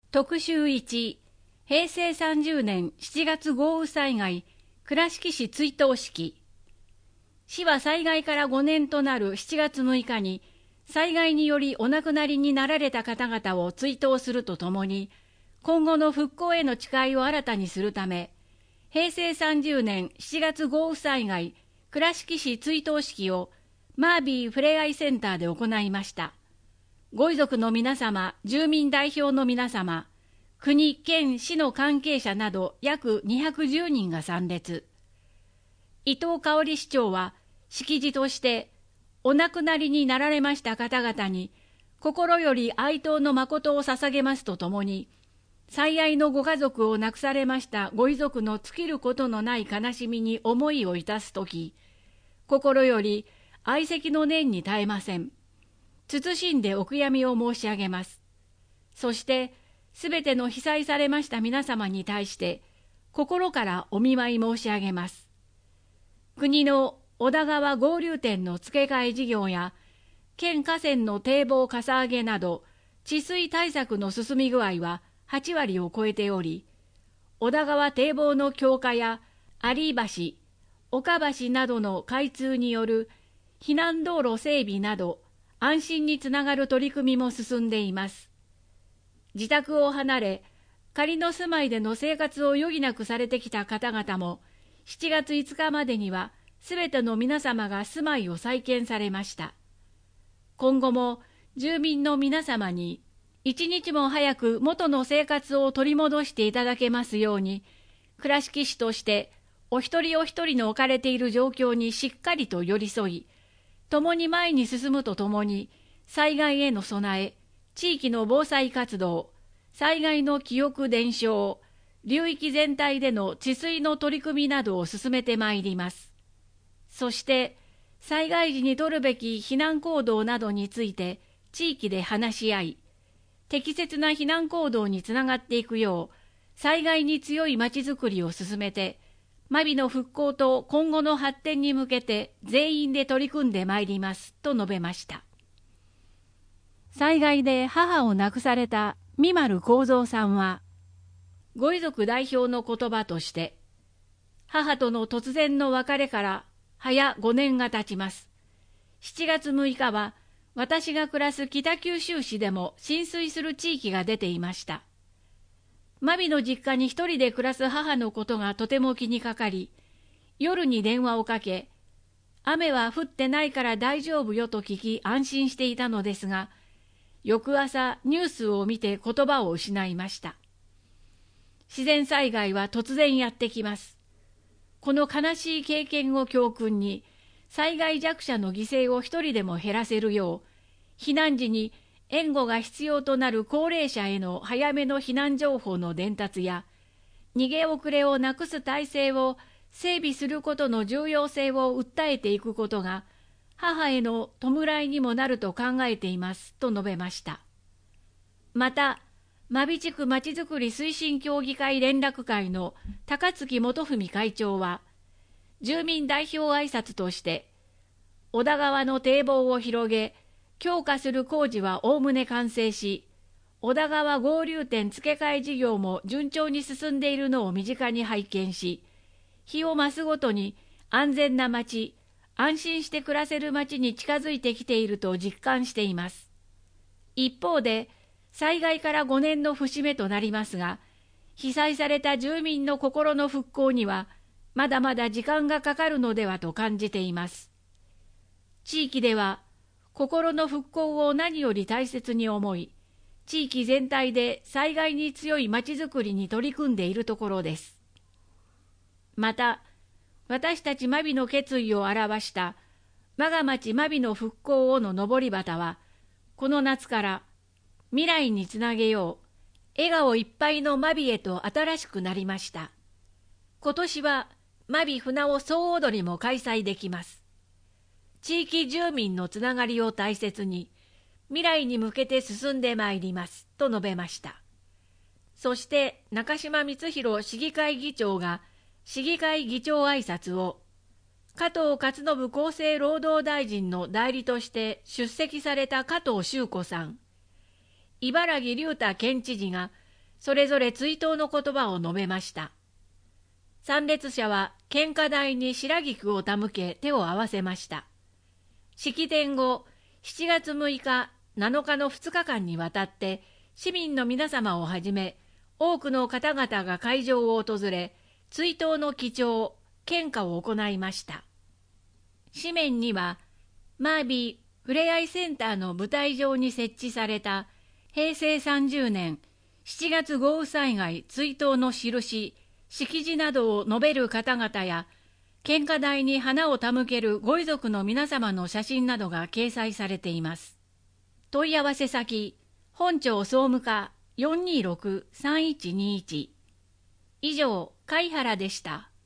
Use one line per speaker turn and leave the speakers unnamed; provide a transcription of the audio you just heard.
特集1、平成30年7月豪雨災害倉敷市追悼式。市は災害から5年となる7月6日に、災害によりお亡くなりになられた方々を追悼するとともに、今後の復興への誓いを新たにするため、平成30年7月豪雨災害倉敷市追悼式をマービーふれあいセンターで行いました。ご遺族の皆様、住民代表の皆様、国、県、市の関係者など約210人が参列。伊藤香織市長は、式辞として、お亡くなりになられました方々に、心より哀悼の誠を捧げますとともに、最愛のご家族を亡くされましたご遺族の尽きることのない悲しみに思いをいたすとき、心より哀惜の念に絶えません。謹んでお悔やみを申し上げます。そして、すべての被災されました皆様に対して、心からお見舞い申し上げます。国の小田川合流点の付け替え事業や、県河川の堤防かさ上げなど、治水対策の進み具合は8割を超えており、小田川堤防の強化や有橋、岡橋などの開通による避難道路整備など、安心につながる取り組みも進んでいます。自宅を離れ、仮の住まいでの生活を余儀なくされてきた方々も、7月5日までには、すべての皆様が住まいを再建されました。今後も住民の皆様に、一日も早く元の生活を取り戻していただけますように、倉敷市としてお一人お一人の置かれている状況にしっかりと寄り添い、共に前に進むとともに、災害への備え、地域の防災活動、災害の記憶伝承、流域全体での治水の取り組みなどを進めてまいります。そして、災害時に取るべき避難行動などについて、地域で話し合い、適切な避難行動につながっていくよう、災害に強いまちづくりを進めて、真備の復興と今後の発展に向けて全員で取り組んでまいりますと述べました。災害で母を亡くされた三丸幸三さんは、ご遺族代表の言葉として、母との突然の別れから早5年が経ちます。7月6日は、私が暮らす北九州市でも浸水する地域が出ていました。真備の実家に一人で暮らす母のことがとても気にかかり、夜に電話をかけ、雨は降ってないから大丈夫よと聞き安心していたのですが、翌朝ニュースを見て言葉を失いました。自然災害は突然やってきます。この悲しい経験を教訓に、災害弱者の犠牲を一人でも減らせるよう、避難時に援護が必要となる高齢者への早めの避難情報の伝達や、逃げ遅れをなくす体制を整備することの重要性を訴えていくことが、母への弔いにもなると考えていますと述べました。また、真備地区まちづくり推進協議会連絡会の高槻元文会長は、住民代表挨拶として、小田川の堤防を広げ、強化する工事はおおむね完成し、小田川合流点付け替え事業も順調に進んでいるのを身近に拝見し、日を増すごとに安全な町、安心して暮らせる町に近づいてきていると実感しています。一方で、災害から5年の節目となりますが、被災された住民の心の復興には、まだまだ時間がかかるのではと感じています。地域では、心の復興を何より大切に思い、地域全体で災害に強いまちづくりに取り組んでいるところです。また、私たち真備の決意を表した我が町真備の復興をののぼり旗は、この夏から未来につなげよう、笑顔いっぱいの真備へと新しくなりました。今年は真備船尾総踊りも開催できます。地域住民のつながりを大切に、未来に向けて進んでまいりますと述べました。そして中島光弘市議会議長が市議会議長挨拶を、加藤勝信厚生労働大臣の代理として出席された加藤修子さん、茨城龍太県知事がそれぞれ追悼の言葉を述べました。参列者は献花台に白菊を手向け手を合わせました。式典後、7月6日、7日の2日間にわたって、市民の皆様をはじめ、多くの方々が会場を訪れ、追悼の記帳、献花を行いました。紙面には、マービーふれあいセンターの舞台上に設置された平成30年7月豪雨災害追悼の印、式辞などを述べる方々や、献花台に花を手向けるご遺族の皆様の写真などが掲載されています。問い合わせ先、本庁総務課426-3121。以上、貝原でした。